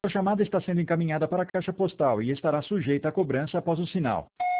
A chamada está sendo encaminhada para a caixa postal e estará sujeita a cobrança após o sinal.